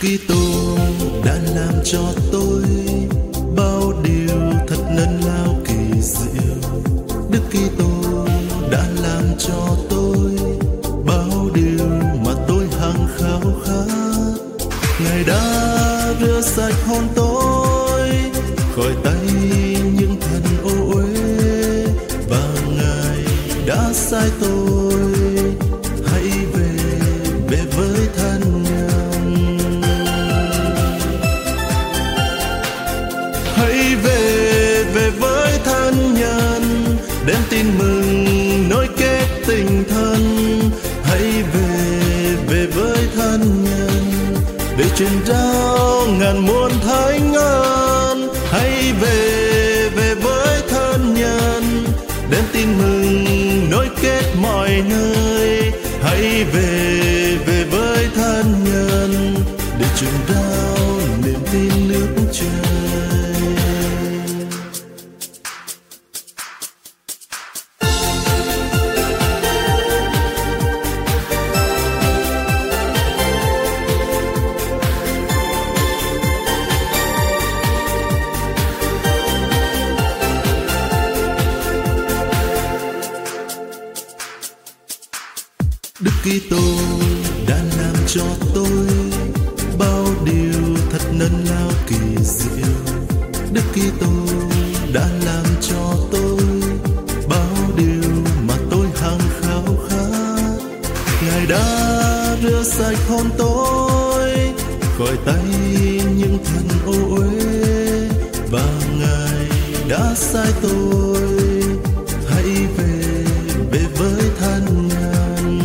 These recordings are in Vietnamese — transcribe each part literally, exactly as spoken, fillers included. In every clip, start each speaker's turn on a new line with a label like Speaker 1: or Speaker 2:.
Speaker 1: Kitô đã làm cho tôi bao điều thật lớn lao kỳ diệu. Đức Kitô đã làm cho tôi bao điều mà tôi hằng khao khát. Ngài đã rửa sạch hồn tôi khỏi tay những thần ô uế, và Ngài đã sai tôi hãy về về với thân nhân. Hãy về về với thân nhân, đem tin mừng nối kết tình thân. Hãy về về với thân nhân, để truyền trao ngàn muôn thánh ơn. Hãy về về với thân nhân, đem tin mừng nối kết mọi nơi. Hãy về về với thân nhân, để truyền trao niềm tin nước trời. Đức Kitô đã làm cho tôi bao điều thật lớn lao kỳ diệu. Đức Kitô đã làm cho tôi bao điều mà tôi hằng khao khát. Ngài đã rửa sạch hồn tôi khỏi tay những thần ô uế, và Ngài đã sai tôi hãy về về với thân nhân.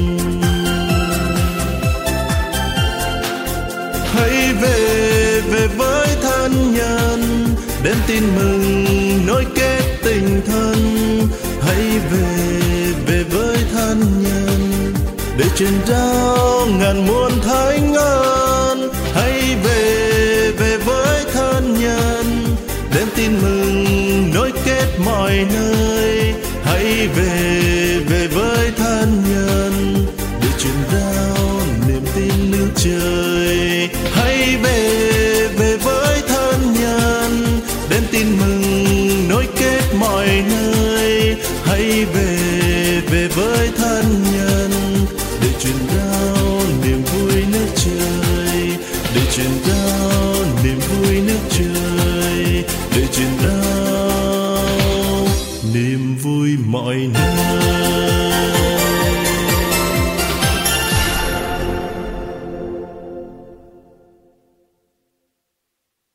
Speaker 1: Hãy về về với thân nhân, đem tin mừng nối kết tình thân. Hãy về về với thân nhân, để truyền trao ngàn muôn thánh ơn. Hãy về về với thân nhân, đem tin mừng nối kết mọi nơi. Hãy về về với thân nhân, để truyền trao niềm tin nước trời. Hãy về về với thân nhân, đem tin mừng nối kết mọi nơi. Hãy về về với thân nhân, để truyền trao niềm vui nước trời, để truyền trao niềm vui nước trời, để truyền trao niềm vui mọi nơi.